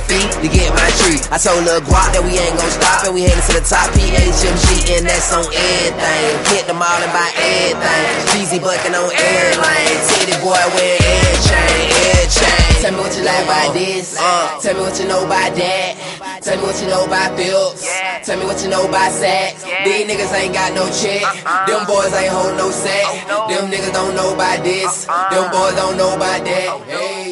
fee to get my tree. I told Lil Guap that we ain't gon' stop, and we headed to the top. PHMG, and that's on everything. Hit them all and buy everything. Jeezy bucking on every lane. Titty boy wearing every chain, every chain. Tell me what you like about this. Tell me what you know about that. Tell me what you know about Phillips. Tell me what you know about Saks. These niggas ain't got no check. Them boys ain't hold no sack. Them niggas don't know about this. Them boys don't know about that. Hey.